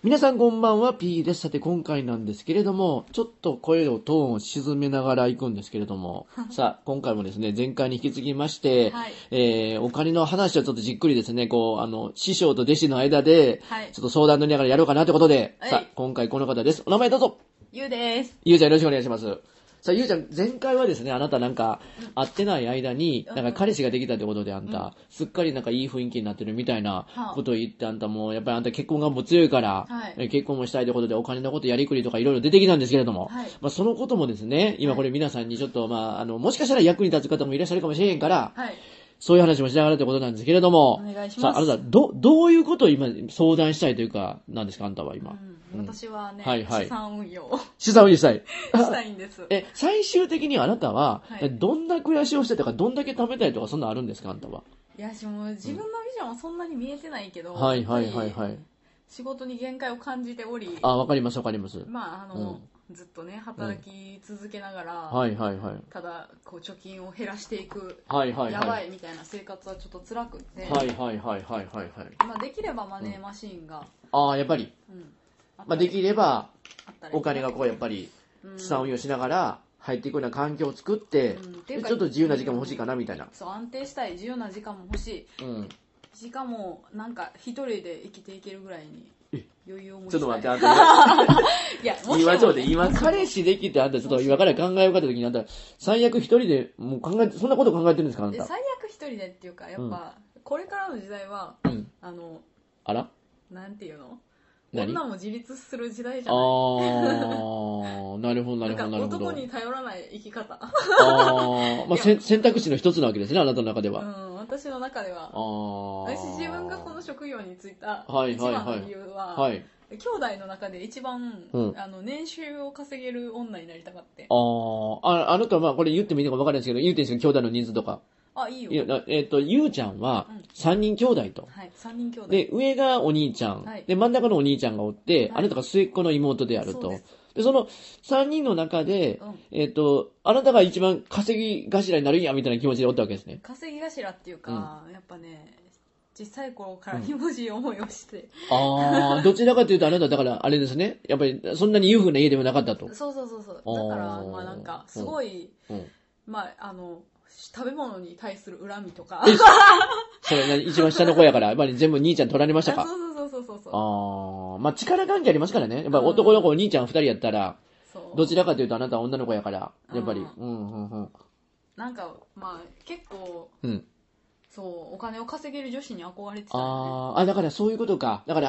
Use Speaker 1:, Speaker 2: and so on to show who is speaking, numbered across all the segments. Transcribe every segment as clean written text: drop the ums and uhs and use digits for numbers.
Speaker 1: 皆さんこんばんは、P です。さて今回なんですけれども、ちょっと声をトーンを沈めながら行くんですけれども、さあ、今回もですね、前回に引き継ぎまして、はい、お金の話をちょっとじっくりですね、師匠と弟子の間で、ちょっと相談乗りながらやろうかなということで、はい、さあ、今回この方です。お名前どうぞ。
Speaker 2: ゆうです。
Speaker 1: ゆうちゃんよろしくお願いします。さあ、ゆうちゃん、前回はですね、あなたなんか、会ってない間に、なんか彼氏ができたってことであんた、すっかりなんかいい雰囲気になってるみたいなことを言って、あんたも、やっぱりあんた結婚願望強いから、結婚もしたいということでお金のことやりくりとかいろいろ出てきたんですけれども、まあそのこともですね、今これ皆さんにちょっと、もしかしたら役に立つ方もいらっしゃるかもしれへんから、そういう話もしながらってことなんですけれども、
Speaker 2: お願いします。
Speaker 1: さあ、あなた、どういうことを今相談したいというか、なんですか、あんたは今。
Speaker 2: 私はね、資産運用。
Speaker 1: 資産運用したい。
Speaker 2: したいんです。
Speaker 1: 最終的にあなたは、どんな暮らしをしてたか、どんだけ貯めたいとか、そんなあるんですか、あんたは。
Speaker 2: いや、自分のビジョンはそんなに見えてないけど、仕事に限界を感じており、
Speaker 1: わかります、わかります。
Speaker 2: ずっとね、働き続けながら、ただ、貯金を減らしていく、やばいみたいな生活はちょっと辛くって、できればマネーマシーンが、
Speaker 1: やっぱり。できれば、お金がやっぱり、資産運用しながら、入っていくような環境を作って、ちょっと自由な時間も欲しいかな、みたいな。
Speaker 2: そう、安定したい、自由な時間も欲しい。しかも、なんか、一人で生きていけるぐらいに、余裕を持ちたい。
Speaker 1: ちょっと待って、あんた。いや、今、彼氏できて、あんた、ちょっと今から考えようかった時に、あんた、最悪一人で、もうそんなこと考えてるんですか、あんた。
Speaker 2: 最悪一人でっていうか、やっぱ、これからの時代は、
Speaker 1: あら
Speaker 2: なんていうの女も自立する時代じゃない。
Speaker 1: なるほど、なるほど。
Speaker 2: 男に頼らない生き方。
Speaker 1: 選択肢の一つなわけですね、あなたの中では。
Speaker 2: 私の中では。私自分がこの職業に就いた一番の理由は、兄弟の中で一番、年収を稼げる女になりたかって。
Speaker 1: あなたはこれ言ってもいいのか分からないですけど、言っていいですけど、兄弟の人数とか。
Speaker 2: いいよ。
Speaker 1: ゆうちゃんは3人兄弟と。
Speaker 2: はい、3人兄弟。
Speaker 1: で、上がお兄ちゃん。で、真ん中のお兄ちゃんがおって、あなたが末っ子の妹であると。で、その3人の中で、あなたが一番稼ぎ頭になるんや、みたいな気持ちでおったわけですね。
Speaker 2: 稼ぎ頭っていうか、やっぱね、小さい頃からひもじい思いをして。
Speaker 1: どちらかというとあなただから、あれですね。やっぱり、そんなに裕福な家でもなかったと。
Speaker 2: そう。だから、なんか、すごい、食べ物に対する恨みとか。
Speaker 1: それ一番下の子やから、やっぱり全部兄ちゃん取られましたか。
Speaker 2: そう。
Speaker 1: 力関係ありますからね。やっぱ男の子、兄ちゃん2人やったら、どちらかというとあなたは女の子やから、やっぱり。
Speaker 2: なんか、結構、そう、お金を稼げる女子に憧れてた、
Speaker 1: だからそういうことか。だから、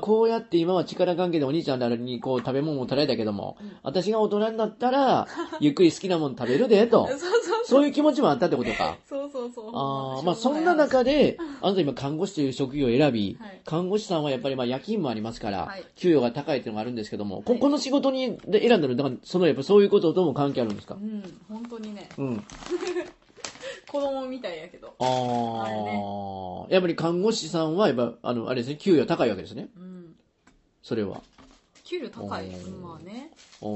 Speaker 1: こうやって今は力関係でお兄ちゃんなりに食べ物も取られたけども、私が大人になったら、ゆっくり好きなもの食べるで、と。そういう気持ちもあったってことか。
Speaker 2: そう。
Speaker 1: そんな中で、あなた今看護師という職業を選び、看護師さんはやっぱり夜勤もありますから、給与が高いっていうのがあるんですけども、この仕事に選んだの、だからやっぱそういうこととも関係あるんですか？
Speaker 2: 本当にね。子供みたいやけど。
Speaker 1: やっぱり看護師さんは、やっぱ、あれですね、給与高いわけですね。それは。
Speaker 2: 給料高い。まあね。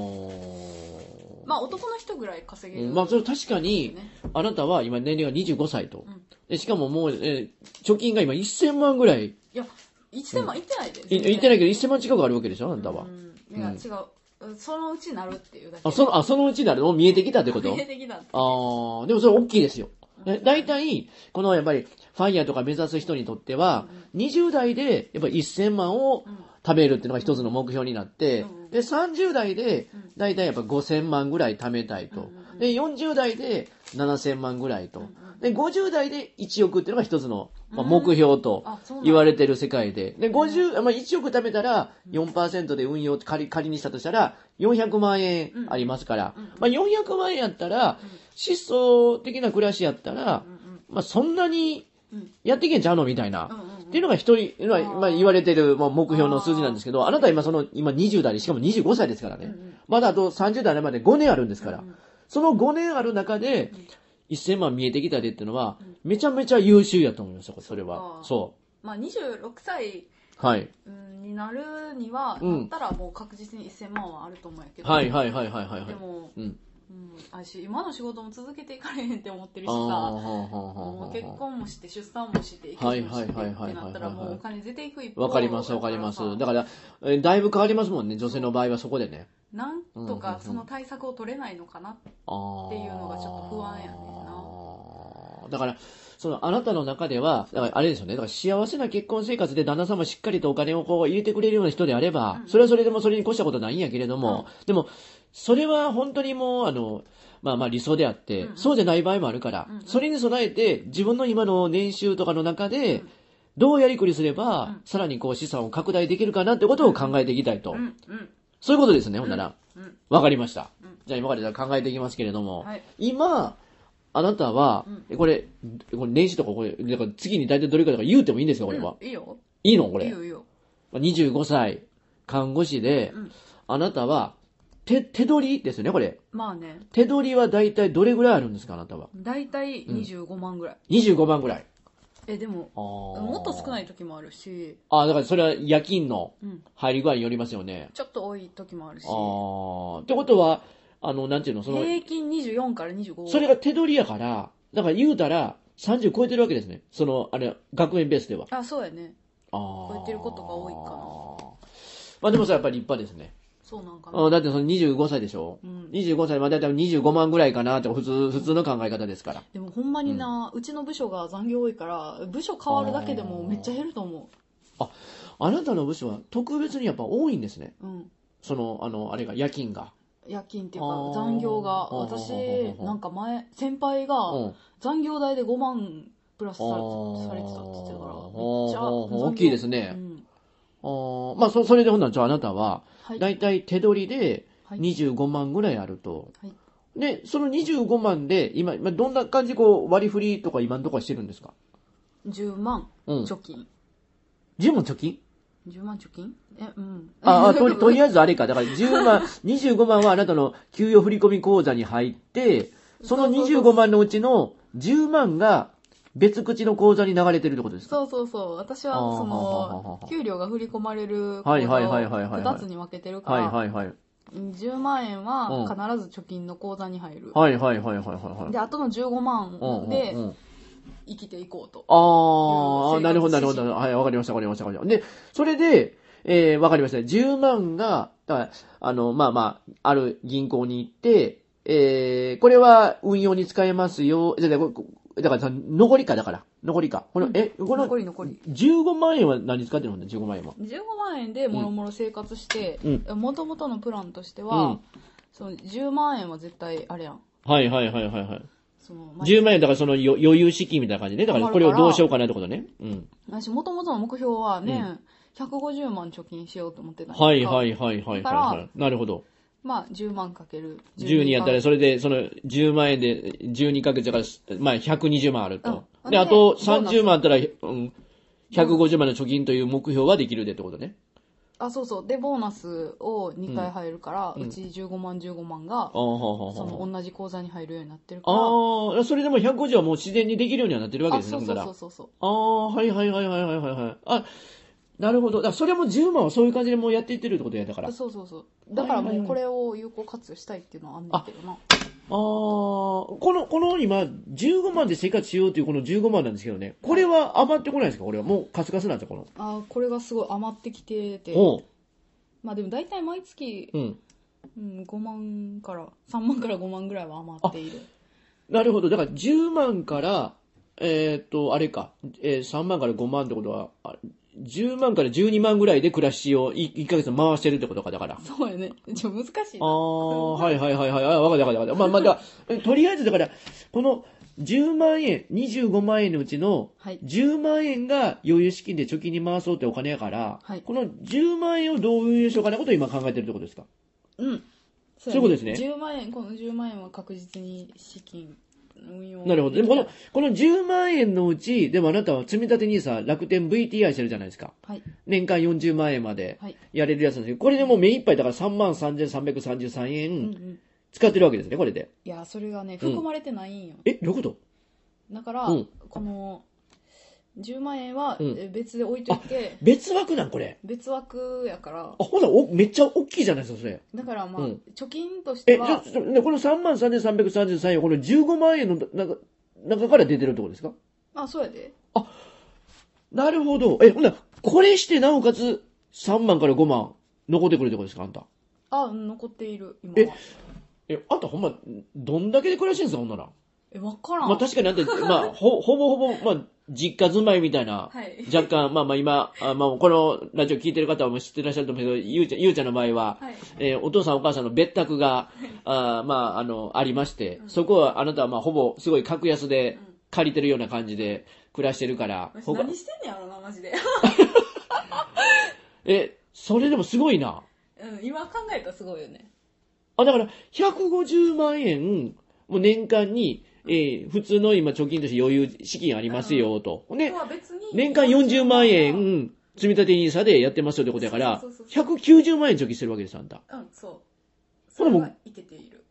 Speaker 2: 男の人ぐらい稼げる。
Speaker 1: それ確かに、あなたは今年齢が25歳と。しかももう、貯金が今1000万ぐらい。
Speaker 2: いや、1000万いってないで。
Speaker 1: いってないけど1000万近くあるわけでしょ、あなたは。
Speaker 2: いや、違う。そのうちなるっていうだけ。
Speaker 1: そのうちなるの見えてきたってこと？
Speaker 2: 見えてきたって。
Speaker 1: でもそれ大きいですよ。大体、やっぱり、ファイヤーとか目指す人にとっては、20代で、やっぱり1000万を貯めるっていうのが一つの目標になって、で、30代で、大体やっぱ5000万ぐらい貯めたいと。で、40代で7000万ぐらいと。で、50代で1億っていうのが一つの、目標と言われてる世界で。で、1億貯めたら 4% で運用仮にしたとしたら400万円ありますから、400万円やったら、質素的な暮らしやったら、そんなにやっていけんちゃうのみたいな。っていうのが言われてる目標の数字なんですけど、あなたは今20代で、しかも25歳ですからね。まだあと30代まで5年あるんですから。その5年ある中で、1000万見えてきたでっていうのは、めちゃめちゃ優秀やと思いますよ、それは。そう。
Speaker 2: 26歳になるには、なったらもう確実に1000万はあると思うんやけど。
Speaker 1: で
Speaker 2: も、 今の仕事も続けていかれへんって思ってるしさ、もう結婚もして出産もして育児もしてってなったらもうお金出ていく一方。
Speaker 1: わかりますわかります。だからだいぶ変わりますもんね、女性の場合はそこでね。
Speaker 2: なんとかその対策を取れないのかなっていうのがちょっと不安やねんな。
Speaker 1: だからあなたの中では、だからあれですよね。だから幸せな結婚生活で旦那さんもしっかりとお金をこう入れてくれるような人であれば、それはそれでもそれに越したことないんやけれども、でも、それは本当にもう、理想であって、そうじゃない場合もあるから、それに備えて自分の今の年収とかの中で、どうやりくりすれば、さらにこう資産を拡大できるかなってことを考えていきたいと。そういうことですね、ほんなら。わかりました。じゃあ今から考えていきますけれども、今、あなたは、これ年収とかだから次に大体どれかとか言うてもいいんですか、これは。
Speaker 2: いいよ。
Speaker 1: いいのこれ。
Speaker 2: いいよいいよ。
Speaker 1: 25歳、看護師で、あなたは、手取りですよね、これ。
Speaker 2: まあね。
Speaker 1: 手取りは大体どれぐらいあるんですか、あなたは。
Speaker 2: 大体25万ぐらい。
Speaker 1: 25万ぐらい。
Speaker 2: でも、もっと少ない時もあるし。
Speaker 1: だからそれは夜勤の入り具合によりますよね。
Speaker 2: ちょっと多い時もあるし。
Speaker 1: ってことは、なんていうの、
Speaker 2: 平均24から25。
Speaker 1: それが手取りやから、だから言うたら30超えてるわけですね。学園ベースでは。
Speaker 2: そうやね。超えてることが多いか
Speaker 1: な。でもさ、やっぱり立派ですね。
Speaker 2: そうなんかな。
Speaker 1: だって25歳でしょ、25歳、だいたい25万ぐらいかなって普通の考え方ですから。
Speaker 2: でもほんまにな、うちの部署が残業多いから、部署変わるだけでもめっちゃ減ると思う。
Speaker 1: あなたの部署は特別にやっぱ多いんですね。あれが、夜勤が。
Speaker 2: 夜勤っていうか残業が、私なんか先輩が残業代で5万プラスされてたって言ってたから、めっちゃ
Speaker 1: 大きいですね。それでほんなら、じゃああなたはだいたい手取りで25万ぐらいあると。でその25万で今どんな感じ割り振りとか今のところしてるんですか？10
Speaker 2: 万貯金。
Speaker 1: 10万貯金
Speaker 2: 10万貯金
Speaker 1: とりあえずあれか。だから25万はあなたの給与振込口座に入って、その25万のうちの10万が別口の口座に流れてるってことですか？
Speaker 2: そう。私は給料が振り込まれる口座を2つに分けてるから、10万円は必ず貯金の口座に入る。で、あとの15万で、生きていこうと。
Speaker 1: なるほど。はい、わかりました。で、それで、わかりました。10万が、だからある銀行に行って、これは運用に使えますよ。だから残りか。この15万円は何使ってるんだ、15万円は。
Speaker 2: 15万円でもろもろ生活して、もともとのプランとしては、その10万円は絶対あれやん。
Speaker 1: はい。10万円だから余裕資金みたいな感じね。だからこれをどうしようかなってことね。
Speaker 2: 私もともとの目標はね、150万貯金しようと思ってたん
Speaker 1: ですか。なるほど。
Speaker 2: 10万かける
Speaker 1: 12やったら、それで、10万円で12ヶ月だから、120万あると。で、あと30万あったら、150万の貯金という目標はできるでってことね。
Speaker 2: そう。で、ボーナスを2回入るから、うち15万が、同じ口座に入るようになってるから。
Speaker 1: それでも150はもう自然にできるようにはなってるわけですね。
Speaker 2: そう。
Speaker 1: はい。なるほど。だからそれも10万はそういう感じでもうやっていってるってことやだから。
Speaker 2: そう。だからもうこれを有効活用したいっていうのはあんねんけどな。
Speaker 1: この今、15万で生活しようというこの15万なんですけどね。これは余ってこないですか？これはもうカスカスなんですか？
Speaker 2: これがすごい余ってきてて。でも大体毎月、5万から3万から5万ぐらいは余っている。
Speaker 1: なるほど。だから10万から、あれか、3万から5万ってことは、10万から12万ぐらいで暮らしを1ヶ月回してるってことか、だから。
Speaker 2: そうやね。難しいな。
Speaker 1: はい。わかった。とりあえずだから、この10万円、25万円のうちの10万円が余裕資金で貯金に回そうってお金やから、この10万円をどう運用しようかなことを今考えてるってことですか？そういうことですね。
Speaker 2: この10万円は確実に資金、運用。
Speaker 1: なるほど。でもこの10万円のうち、でもあなたは積み立てNISA楽天 VTI してるじゃないですか。年間40万円までやれるやつなんですけど、これでもう目いっぱいだから33,333円使ってるわけですね、これで。
Speaker 2: いや、それがね、含まれてないんよ。
Speaker 1: どういうこと？
Speaker 2: だから、この、 10万円は別で置いといて、
Speaker 1: 別枠なんこれ。
Speaker 2: 別枠やから。
Speaker 1: ほら、めっちゃ大きいじゃないですか、それ。
Speaker 2: だから貯金としては。
Speaker 1: この33,333円、この15万円の中から出てるってことですか？
Speaker 2: そうやで。
Speaker 1: なるほど。ほんなこれしてなおかつ3万から5万残ってくるってことですか、あんた。
Speaker 2: 残っている、今は。
Speaker 1: あんたほんま、どんだけで暮らしてんすか、ほんなら。
Speaker 2: わからん。
Speaker 1: 確かにあんた、ほぼ、実家住まいみたいな、若干、今、このラジオ聞いてる方はもう知ってらっしゃると思うけど、ゆうちゃんの場合は、お父さんお母さんの別宅が、ありまして、そこはあなたはほぼすごい格安で借りてるような感じで暮らしてるから。
Speaker 2: 何してんねやろな、マジで。
Speaker 1: それでもすごいな。
Speaker 2: 今考えたらすごいよね。
Speaker 1: だから、150万円、もう年間に、普通の今貯金として余裕資金ありますよと。で、年間40万円積み立て NISA でやってますよってことやから、190万円貯金してるわけです、あんた。
Speaker 2: そう。それはいけている。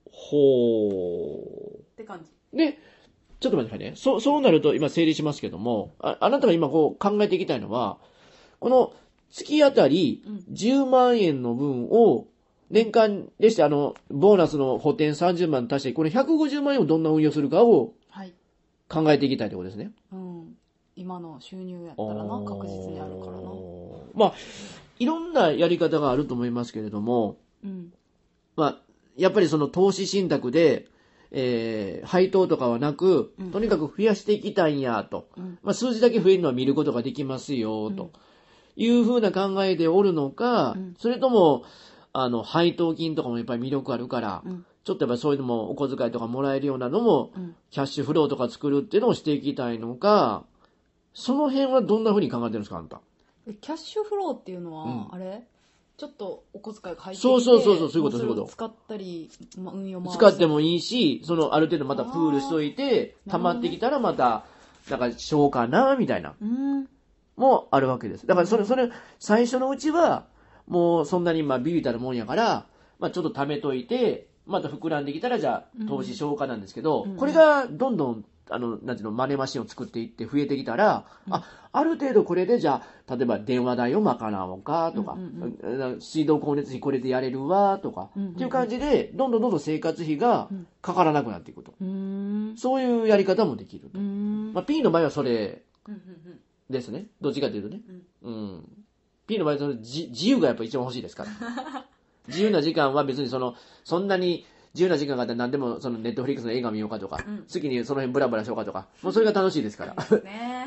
Speaker 2: って感じ。
Speaker 1: で、ちょっと待ってくださいね。そうなると今整理しますけども、あなたが今考えていきたいのは、この月あたり10万円の分を、年間でして、ボーナスの補填30万足して、これ150万円をどんな運用するかを考えていきたいということですね。
Speaker 2: 今の収入やったらな、確実にあるからな。
Speaker 1: いろんなやり方があると思いますけれども、やっぱりその投資信託で、配当とかはなく、とにかく増やしていきたいんやと。数字だけ増えるのは見ることができますよ、というふうな考えでおるのか、それとも、配当金とかもやっぱり魅力あるから、ちょっとやっぱりそういうのもお小遣いとかもらえるようなのも、キャッシュフローとか作るっていうのをしていきたいのか、その辺はどんな風に考えてるんですか、あんた。
Speaker 2: キャッシュフローっていうのは、ちょっとお小遣いが入ってきて、
Speaker 1: そういうこと。
Speaker 2: 使ったり、運用回
Speaker 1: 使ってもいいし、ある程度またプールしといて、溜まってきたらまた、しようかな、みたいな。もあるわけです。だからそれ、最初のうちは、もうそんなにビビたるもんやから、ちょっと貯めといて、また膨らんできたらじゃあ投資消化なんですけど、これがどんどん、なんていうの、マネマシンを作っていって増えてきたら、ある程度これでじゃあ、例えば電話代を賄おうかとか、水道光熱費これでやれるわとか、っていう感じで、どんどん生活費がかからなくなっていくと。そういうやり方もできると。P の場合はそれですね。どっちかというとね。P の場合は自由がやっぱ一番欲しいですから。自由な時間は別にそんなに自由な時間があったら何でもネットフリックスの映画見ようかとか、次にその辺ブラブラしようかとか、もうそれが楽しいですから。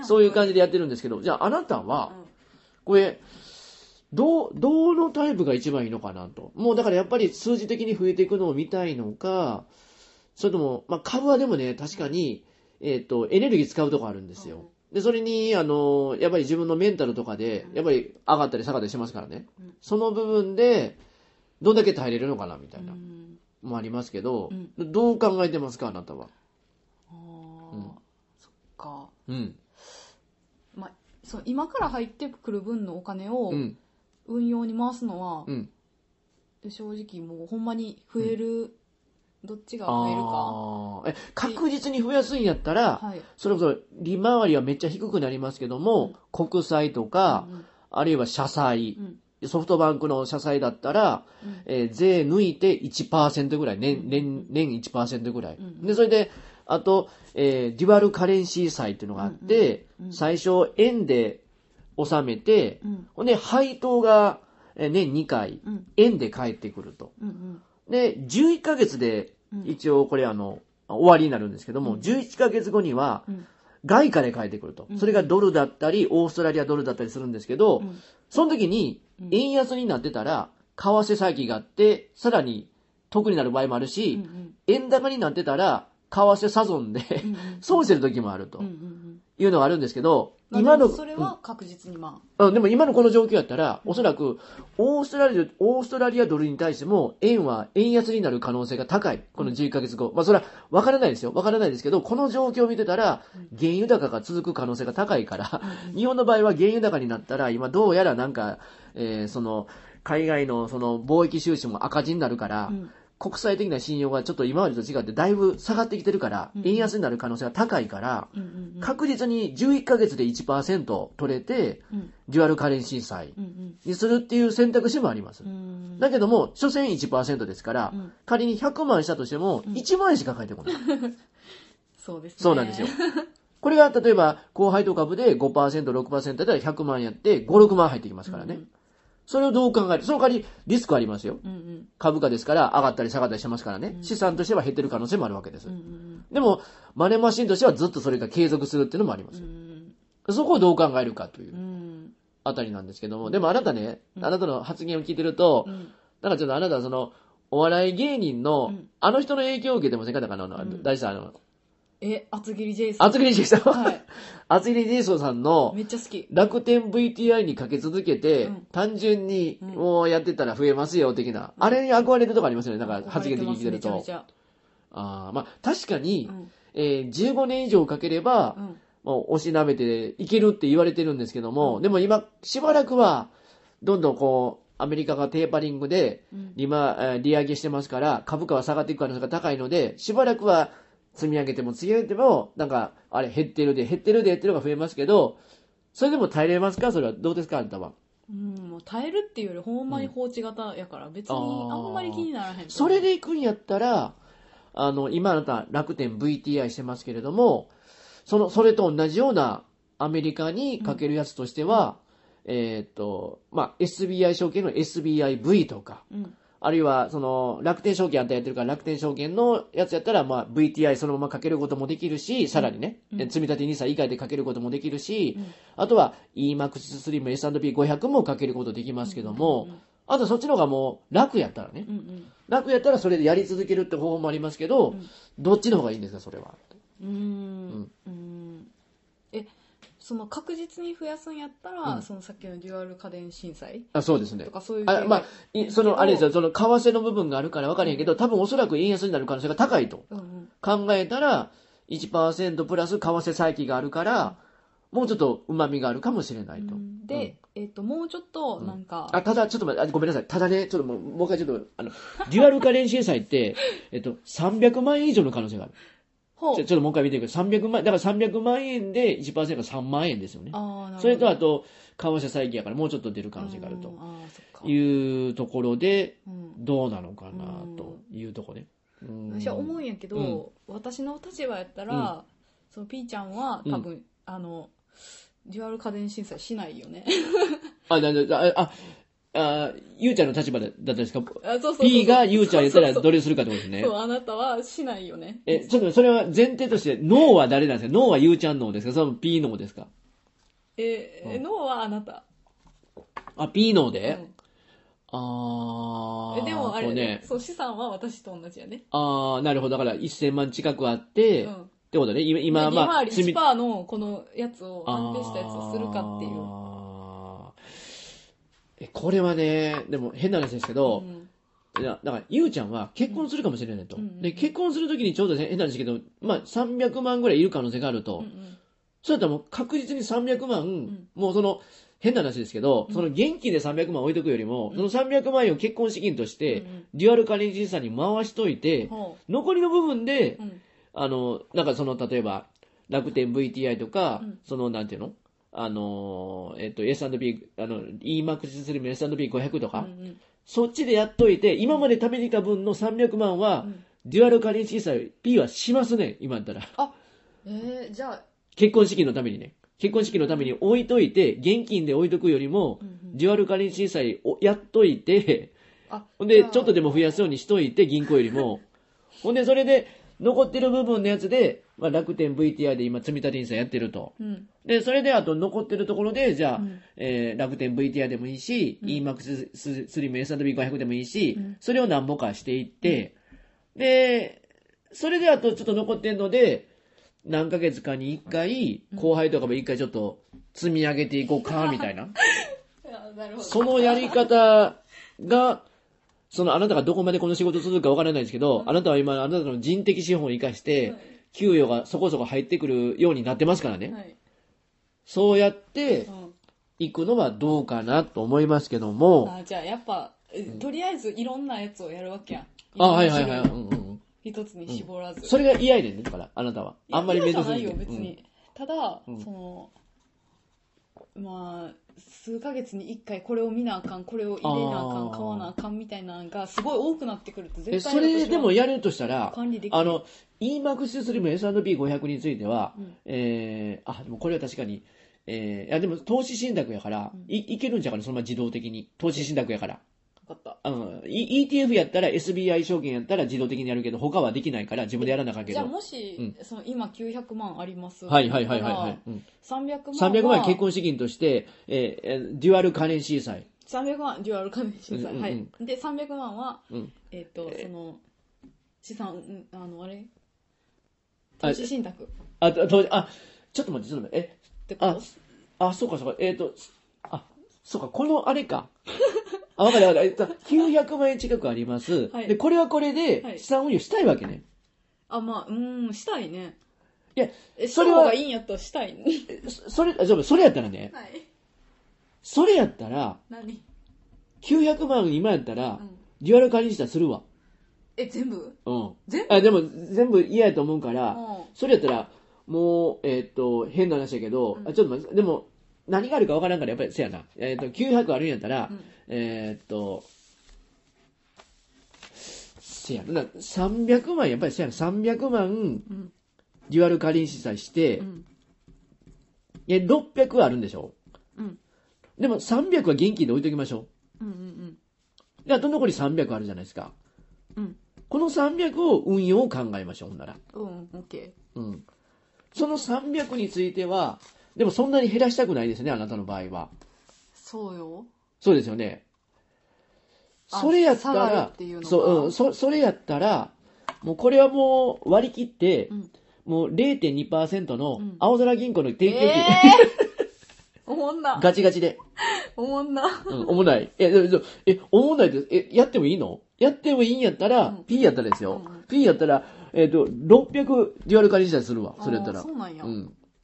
Speaker 1: そういう感じでやってるんですけど、じゃああなたは、これ、どのタイプが一番いいのかなと。もうだからやっぱり数字的に増えていくのを見たいのか、それとも、株はでもね、確かに、エネルギー使うとこあるんですよ。で、それに、やっぱり自分のメンタルとかで、やっぱり上がったり下がったりしますからね。その部分で、どんだけ耐えれるのかな、みたいな。もありますけど、どう考えてますか、あなたは。
Speaker 2: そっか。今から入ってくる分のお金を、運用に回すのは、正直もうほんまに増える、どっちが増えるか。
Speaker 1: 確実に増やすんやったら、それこそ利回りはめっちゃ低くなりますけども、国債とか、あるいは社債、ソフトバンクの社債だったら、税抜いて 1% ぐらい、年 1% ぐらい。で、それで、あと、デュアルカレンシー債っていうのがあって、最初円で納めて、ほんで配当が年2回、円で返ってくると。で、11ヶ月で、一応これ終わりになるんですけども、11ヶ月後には、外貨で返ってくると。それがドルだったり、オーストラリアドルだったりするんですけど、その時に、円安になってたら、為替差益があって、さらに得になる場合もあるし、円高になってたら、為替差損で損してる時もあるというのがあるんですけど、
Speaker 2: 今のそれは確実に
Speaker 1: でも今のこの状況やったら、おそらくオーストラリアドルに対しても円は円安になる可能性が高い。この11ヶ月後。それは分からないですよ。分からないですけど、この状況を見てたら、原油高が続く可能性が高いから、日本の場合は原油高になったら、今どうやらなんか、海外の貿易収支も赤字になるから、 国際的な信用がちょっと今までと違ってだいぶ下がってきてるから、円安になる可能性が高いから、確実に11ヶ月で 1% 取れて、デュアルカレンシー債にするっていう選択肢もあります。だけども、所詮 1% ですから、仮に100万したとしても、1万円しか返ってこない。
Speaker 2: そうですね。
Speaker 1: そうなんですよ。これが例えば、高配当株で 5%、6% だったら100万やって、5、6万入ってきますからね。それをどう考える？その代わりリスクありますよ。株価ですから上がったり下がったりしてますからね。資産としては減ってる可能性もあるわけです。でも、マネーマシンとしてはずっとそれが継続するっていうのもあります。そこをどう考えるかというあたりなんですけども。でもあなたね、あなたの発言を聞いてると、なんかちょっとあなたはその、お笑い芸人の、あの人の影響を受けてませんか？だから大事な
Speaker 2: 厚切りジェイソン。
Speaker 1: 厚切りジェイソン。はい。厚切りジェイソンさんの、
Speaker 2: めっちゃ好き。
Speaker 1: 楽天 VTI にかけ続けて、単純に、もうやってたら増えますよ、的な。あれに憧れるとこありますよね。なんか発言的に聞いてると。まあ、確かに、15年以上かければ、もう押しなめていけるって言われてるんですけども、でも今、しばらくは、どんどんこう、アメリカがテーパリングで、今、利上げしてますから、株価は下がっていく可能性が高いので、しばらくは、積み上げてもなんか、あれ減ってるでっていうのが増えますけど、それでも耐えれますか？それはどうですか？あんたは。
Speaker 2: もう耐えるっていうよりほんまに放置型やから別にあんまり気にならへん。
Speaker 1: それで行くんやったら、今あなた楽天 VTI してますけれども、それと同じようなアメリカにかけるやつとしては、SBI 証券の SBIV とか、あるいは、楽天証券あんたやってるから、楽天証券のやつやったら、VTI そのままかけることもできるし、さらにね、積み立て NISA 以外でかけることもできるし、あとは EMAX Slim S&P500 もかけることできますけども、あとそっちの方がもう楽やったらね、楽やったらそれでやり続けるって方法もありますけど、どっちの方がいいんですか、それは。
Speaker 2: その確実に増やすんやったら、そのさっきのデュアル家電震災
Speaker 1: そうですね。
Speaker 2: とかそういう。
Speaker 1: あれですよ、為替の部分があるから分からへんけど、多分おそらく円安になる可能性が高いと考えたら、1% プラス為替差益があるから、もうちょっと旨味があるかもしれないと。
Speaker 2: で、もうちょっとなんか。
Speaker 1: ただ、ちょっと待って、ごめんなさい。ただね、ちょっともう一回ちょっと、デュアル家電震災って、300万円以上の可能性がある。ちょっともう一回見てください。300万、だから300万円で 1% が3万円ですよね。それとあと、為替差益やからもうちょっと出る可能性があるというところで、どうなのかなというところね。
Speaker 2: 私は思うんやけど、私の立場やったら、その P ちゃんは多分、デュアル家電震災しないよね。
Speaker 1: ゆうちゃんの立場だったんですか？
Speaker 2: そう
Speaker 1: P がゆうちゃんやったらどれするかってことですね。
Speaker 2: そう、あなたはしないよね。
Speaker 1: ちょっとそれは前提として、ノーは誰なんですか？ノーはゆうちゃんノーですか？その P ノーですか？
Speaker 2: ノーはあなた。
Speaker 1: P ノーで？
Speaker 2: でもあれね、そう、資産は私と同じやね。
Speaker 1: なるほど。だから1000万近くあって、ってことね。今
Speaker 2: 利回り 1% のこのやつを、安定したやつをするかっていう。
Speaker 1: これはね、でも変な話ですけど、だから、ゆうちゃんは結婚するかもしれないと。で、結婚するときにちょうど変な話ですけど、300万ぐらいいる可能性があると。そうだったらもう確実に300万、もう変な話ですけど、その現金で300万置いとくよりも、その300万円を結婚資金として、デュアルカレンシーさんに回しといて、残りの部分で、なんか例えば、楽天 VTI とか、なんていうのS&P、EMAX Slim S&P500 とか、そっちでやっといて、今まで貯めてきた分の300万は、デュアルカレンシー債 P はしますね、今だったら。
Speaker 2: じゃあ。
Speaker 1: 結婚資金のためにね。結婚資金のために置いといて、現金で置いとくよりも、デュアルカレンシー債をやっといて、ほんで、ちょっとでも増やすようにしといて、銀行よりも。ほんで、それで、残ってる部分のやつで、楽天 VTI で今積み立て NISA やってると。で、それであと残ってるところで、じゃあ、楽天 VTI でもいいし、EMAX Slim S&P500 でもいいし、それを何ぼかしていって、で、それであとちょっと残ってるので、何ヶ月かに1回、後輩とかも1回ちょっと積み上げていこうか、みたいな。そのやり方が、あなたがどこまでこの仕事をするかわからないですけど、あなたは今、あなたの人的資本を生かして、給与がそこそこ入ってくるようになってますからね。そうやって、いくのはどうかなと思いますけども。
Speaker 2: じゃあやっぱ、とりあえずいろんなやつをやるわけやん。
Speaker 1: はいはいはい。
Speaker 2: 一つに絞らず。
Speaker 1: それが嫌やねんね、だから、あなたは。あんまり目指す。嫌じゃないよ、
Speaker 2: 別に。ただ、まあ、数ヶ月に1回これを見なあかん、これを入れなあかん、買わなあかんみたいなのがすごい多くなってくると絶対
Speaker 1: それでもやるとしたら、
Speaker 2: 管理できない。
Speaker 1: EMAX スリム S&P500 については、でもこれは確かに、いやでも投資信託やから、いけるんじゃからそのまま自動的に。投資信託やから。
Speaker 2: 分かった。
Speaker 1: ETF やったら SBI 証券やったら自動的にやるけど、他はできないから自分でやらなあかんけど。
Speaker 2: じゃあもし、今900万あります。
Speaker 1: はいはいはいはい、はい。300万結婚資金として、デュアルカレンシー債。
Speaker 2: 300万デュアルカレンシー債。はい。で、300万は、その、資産、あれ投資信託。
Speaker 1: ちょっと待って、ちょっと待って。そうか。そうか、このあれか。わかる。900万円近くあります。はい、で、これはこれで資産運用したいわけね。
Speaker 2: まあ、したいね。
Speaker 1: いや、
Speaker 2: それはいいんやったらしたいね。
Speaker 1: それやったらね。はい。それやったら、900万今やったら、デュアル借りしたらするわ。
Speaker 2: 全部？
Speaker 1: 全部？でも、全部嫌やと思うから、それやったら、もう、変な話やけど、ちょっと待って、でも、何があるかわからんから、やっぱり、せやな。900あるんやったら、せやな。300万、やっぱりせやな。300万、デュアル借り資産して、600はあるんでしょ？でも300は現金で置いときましょう。で、あと残り300あるじゃないですか。この300を運用を考えましょう、ほんなら。
Speaker 2: OK。
Speaker 1: その300については、でもそんなに減らしたくないですね、あなたの場合は。
Speaker 2: そうよ。
Speaker 1: そうですよね。それやったら、それやったら、もうこれはもう割り切って、もう 0.2% の青空銀行の定期預金。
Speaker 2: おもんな。
Speaker 1: ガチガチで。
Speaker 2: おもんな。
Speaker 1: おもんない。おもんないって、やってもいいの？やってもいいんやったら、P やったらですよ。P やったら、600デュアル借りしたりするわ。それやったら。
Speaker 2: そうなんや。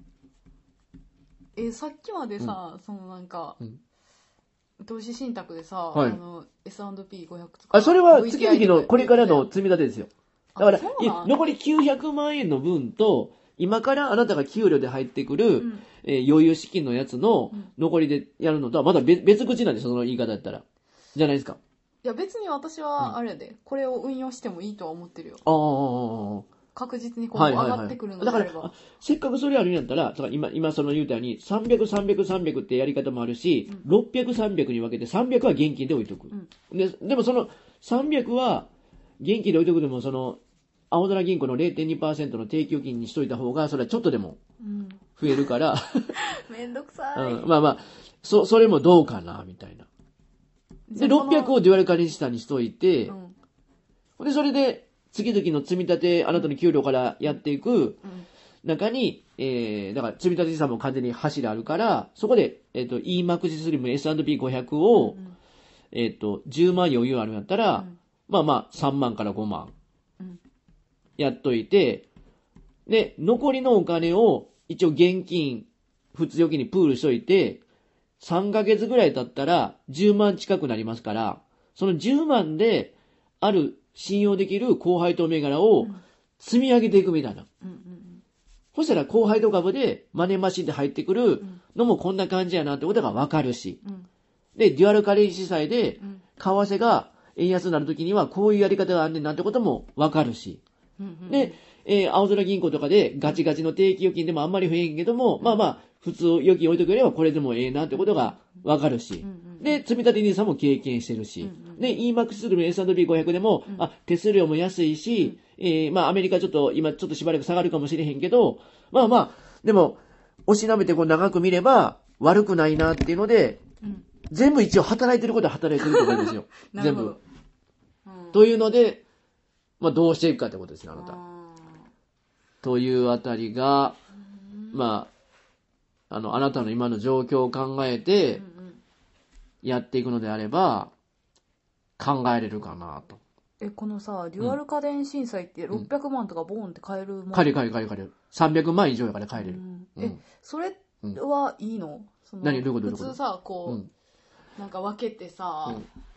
Speaker 2: さっきまでさ、そのなんか、投資信託でさ、S&P500 とか。
Speaker 1: それは月々のこれからの積み立てですよ。だから、残り900万円の分と、今からあなたが給料で入ってくる、余裕資金のやつの残りでやるのとはまた別口なんですよ、その言い方やったら。じゃないですか。
Speaker 2: いや別に私はあれやで、これを運用してもいいとは思ってるよ。確実にこう上がってくるのであれば。だから、
Speaker 1: せっかくそれあるんやったら、今その言うたように、300、300、300ってやり方もあるし、600、300に分けて、300は現金で置いとく。でもその300は、現金で置いとくでも、その、青空銀行の 0.2% の定期預金にしといた方が、それはちょっとでも増えるから。
Speaker 2: めんどくさい。
Speaker 1: まあ、それもどうかな、みたいな。で、600をデュアル借り資産にしといて、で、それで、月々の積み立て、あなたの給料からやっていく中に、だから積み立て資産も完全に柱あるから、そこで、EMAX スリム S&P500 を、10万余裕あるんやったら、まあ、3万から5万。やっといて、で、残りのお金を一応現金、普通預金にプールしといて、3ヶ月ぐらい経ったら10万近くなりますから、その10万である信用できる高配当銘柄を積み上げていくみたいな。そしたら高配当株でマネーマシンで入ってくるのもこんな感じやなってことがわかるし。で、デュアルカレンシー債で為替が円安になるときにはこういうやり方があんねんなってこともわかるし。で、青空銀行とかでガチガチの定期預金でもあんまり増えんけども、まあ、普通預金置いとくよりはこれでもええなってことがわかるし。で、積立 NISA も経験してるし。で、EMAX スリム S&P500 でも、手数料も安いし、まあ、アメリカちょっと、今ちょっとしばらく下がるかもしれへんけど、まあ、でも、おしなめてこう長く見れば悪くないなっていうので、全部一応働いてることは働いてると思うんですよ。全部。というので、まあ、どうしていくかってことですよ、あなた。というあたりが、まあ、あなたの今の状況を考えて、やっていくのであれば、考えれるかなと。
Speaker 2: このさ、デュアル家電震災って600万とかボーンって買えるもん？
Speaker 1: 買える。300万以上やから買えれる。
Speaker 2: それはいいの？
Speaker 1: 何どういうこと？
Speaker 2: 普通さ、こう、なんか分けてさ、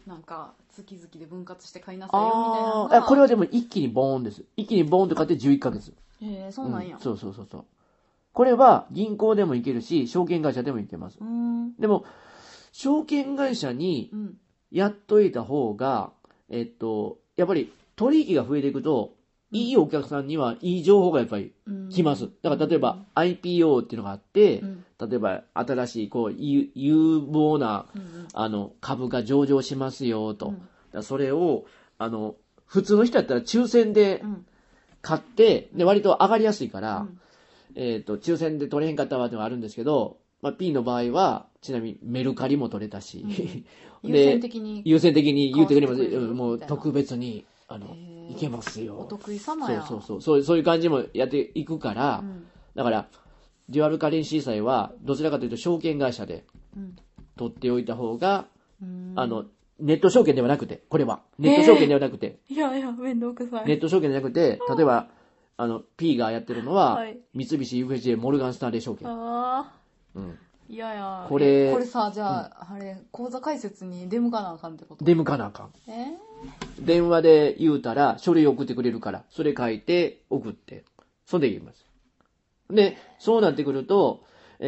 Speaker 2: なんか月々で分割して買いなさいよみたいなのが。
Speaker 1: これはでも一気にボーンです。一気にボーンと買って11ヶ月。
Speaker 2: そうなんや、
Speaker 1: そう。これは銀行でもいけるし、証券会社でもいけます。でも、証券会社にやっといた方が、やっぱり取引が増えていくと、いいお客さんにはいい情報がやっぱり来ます。だから例えば IPO っていうのがあって、例えば新しい有望な株が上場しますよと。それを普通の人やったら抽選で買って、で割と上がりやすいから、抽選で取れへんかったわっていうのがあるんですけど、P の場合はちなみにメルカリも取れたし、
Speaker 2: 優先的に
Speaker 1: 言ってくれます。もう特別にいけますよ。
Speaker 2: お得意様や。
Speaker 1: そういう感じもやっていくから、だからデュアルカレンシー債はどちらかというと証券会社で取っておいた方が、ネット証券ではなくて、これはネット証券ではなくて、
Speaker 2: いやめんどくさい。
Speaker 1: ネット証券ではなくて、例えばP がやってるのは、三菱 UFJ モルガンスタンレー証券。いやこれさ、じゃあ、口座開設に出向かなあかんってこと？出向かなあかん。電話で言うたら書類送ってくれるから、それ書いて送って、それで言います。で、そうなってくると、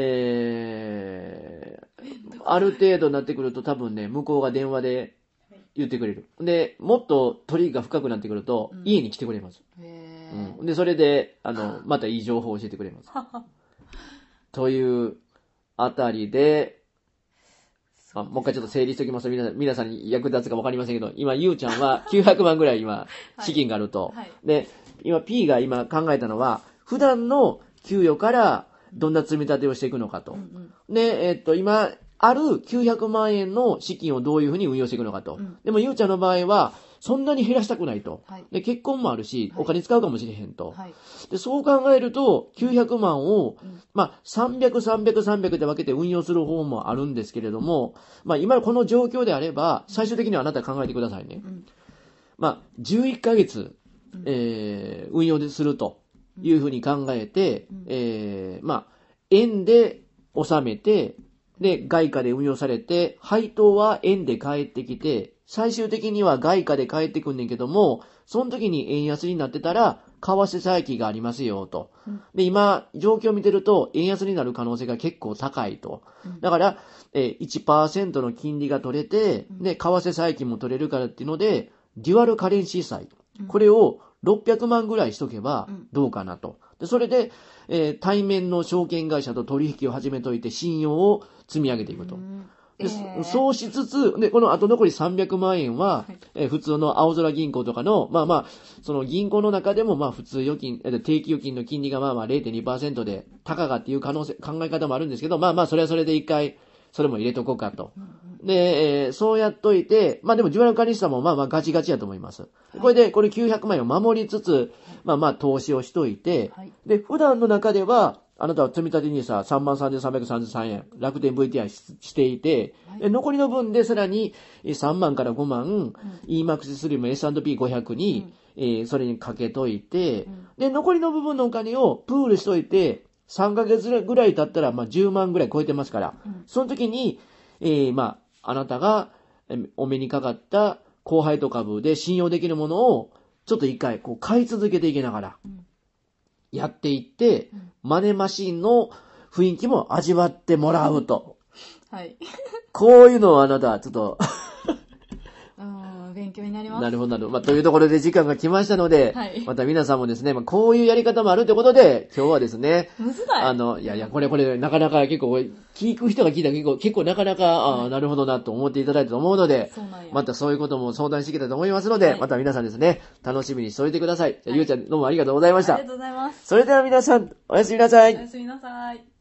Speaker 1: ある程度になってくると多分ね、向こうが電話で言ってくれる。で、もっと取引が深くなってくると、家に来てくれます。で、それで、またいい情報を教えてくれます。というあたりで、もう一回ちょっと整理しておきますと、皆さんに役立つか分かりませんけど、今、ゆうちゃんは900万ぐらい今、資金があると。で、今、P が今考えたのは、普段の給与からどんな積み立てをしていくのかと。で、今、ある900万円の資金をどういうふうに運用していくのかと。でも、ゆうちゃんの場合は、そんなに減らしたくないと。で、結婚もあるし、お金使うかもしれへんと。で、そう考えると、900万を、300、300、300で分けて運用する方もあるんですけれども、今この状況であれば、最終的にはあなた考えてくださいね。11ヶ月、運用するというふうに考えて、円で納めて、で、外貨で運用されて、配当は円で返ってきて、最終的には外貨で返ってくんねんけども、その時に円安になってたら、為替差益がありますよと。で、今、状況を見てると、円安になる可能性が結構高いと。だから、1% の金利が取れて、で、為替差益も取れるからっていうので、デュアルカレンシー債。これを600万ぐらいしとけばどうかなと。で、それで、対面の証券会社と取引を始めといて信用を積み上げていくと。でそうしつつ、で、この後残り300万円は、普通の青空銀行とかの、その銀行の中でも、普通預金、定期預金の金利が0.2% で、高かっていう考え方もあるんですけど、それはそれで一回、それも入れとこうかと。で、そうやっといて、でもデュアルカレンシー債もガチガチやと思います。これ900万円を守りつつ、投資をしといて、で、普段の中では、あなたは積み立てNISA 33,333円、楽天 VTI していて、残りの分でさらに3万から5万、EMAX スリム S&P500 に、それにかけといて、で、残りの部分のお金をプールしといて、3ヶ月ぐらい経ったら、10万ぐらい超えてますから、その時に、あなたがお目にかかった高配当株で信用できるものを、ちょっと一回買い続けていけながら、やっていって、マネーマシンの雰囲気も味わってもらうと。こういうのをあなた、ちょっと
Speaker 2: 勉強になります。
Speaker 1: なるほど。というところで時間が来ましたので、また皆さんもですね、こういうやり方もあるってことで、今日はですね、これ、なかなか結構、聞く人が聞いたら結構なかなか、なるほどなと思っていただいたと思うので、またそういうことも相談してきたと思いますので、また皆さんですね、楽しみにしておいてください。ゆうちゃん、どうもありがとうございました。
Speaker 2: ありがとうございます。
Speaker 1: それでは皆さん、おやすみなさい。
Speaker 2: おやすみなさい。